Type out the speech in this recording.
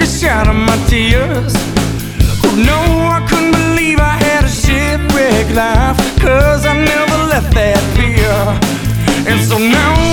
fish out of my tears. Oh no, I couldn't believe I had a shipwreck life, 'cause I never left that pier. And so now